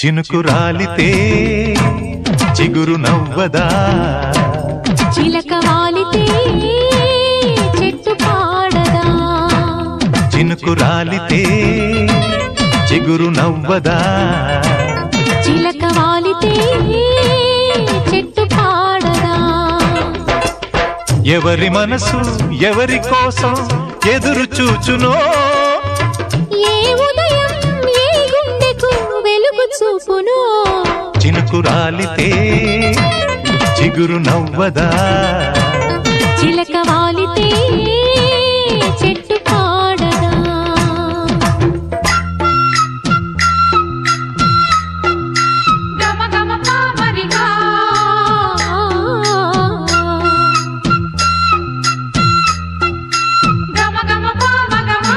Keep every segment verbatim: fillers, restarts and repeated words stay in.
చినుకు రాలితే చిగురు నవ్వదా, చిలక వాలితే చెట్టు పాడదా. చినుకు రాలితే చిగురు నవ్వదా, చిలక వాలితే చెట్టు పాడదా. ఎవరి మనసు ఎవరి కోసం ఎదురు చూచునో, ఏ ఉదయం ఏ గుండెకు వెలుగు చూపునో. చినుకు రాలితే చిగురు నవ్వదా, చిలక వాలితే చెట్టు పాడదా. గమ గమ పామరిగా గమ గమ పామగమా.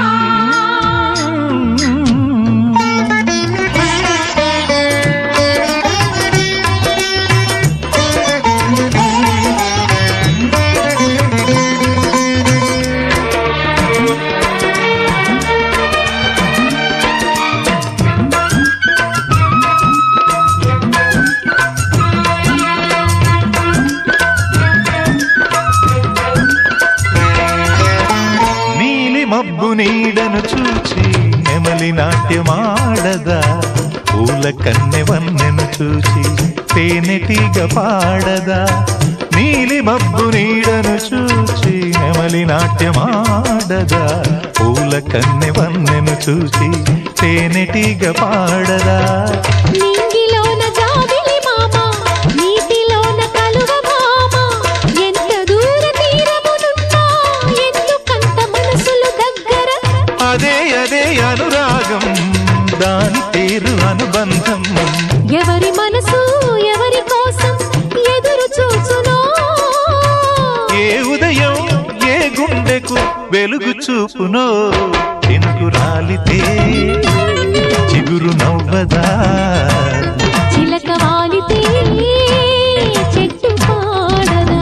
మబ్బు నీడను చూచి నెమలి నాట్యమాడదా, పూల కన్నె వన్నెను చూచి తేనెటీగ పాడదా. నీలి మబ్బు నీడను చూచి నెమలి నాట్యమాడదా, పూల కన్నె వన్నెను చూచి తేనెటీగ పాడదా. నింగిలోన జాబిలి మామ, నీటిలోన కలువ మామ, ఎంత దూర తీరమునున్నా ఎందుకంత మనసులు దగ్గర. అదే అదే అనురాగం, దాని పేరు అనుబంధం. ఎవరి మనసు ఎవరి కోసం ఎదురు చూచునో, ఏ ఉదయం ఏ గుండెకు వెలుగు చూపునో. చినుకు రాలితే చిగురు నవ్వదా, చిలక వాలితే చెట్టు పాడదా.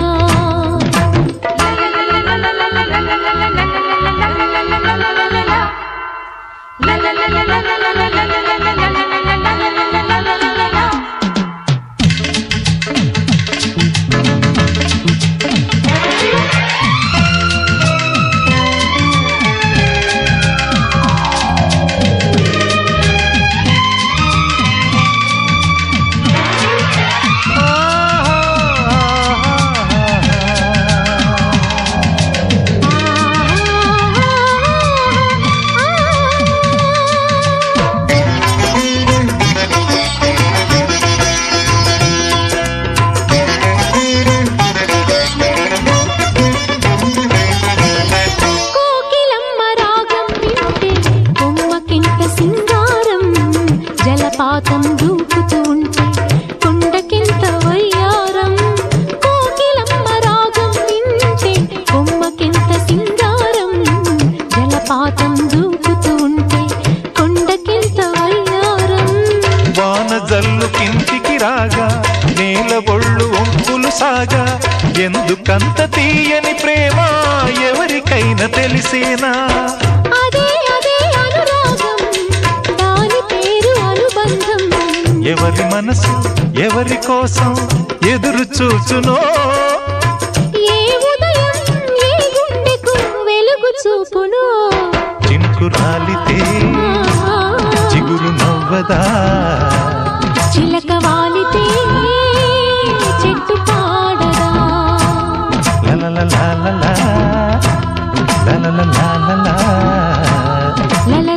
జలపాతం దూకుతూ ఉంటే కొండకింత వయ్యారం. కోకిలమ్మ రాగం వింటే కొమ్మకింత సింగారం. జలపాతం దూకుతూ ఉంటే కొండకింత వయ్యారం. వాన జల్లు కింటికి రాగా నేల ఒళ్ళు ఒంపులు సాగా, ఎందుకంత తీయని ప్రేమ ఎవరికైనా తెలిసేనా. అదే అదే అనురాగం, దాని పేరు అనుబంధం. ఎవరి మనసు ఎవరి కోసం ఎదురు చూచునో, ఏ ఉదయం ఏ గుండెకు వెలుగు చూపునో. చినుకు రాలితే చిగురు నవ్వదా, చిలక వాలితే చెట్టు పాడదా. లలలలలలా, లలలలలలా, లల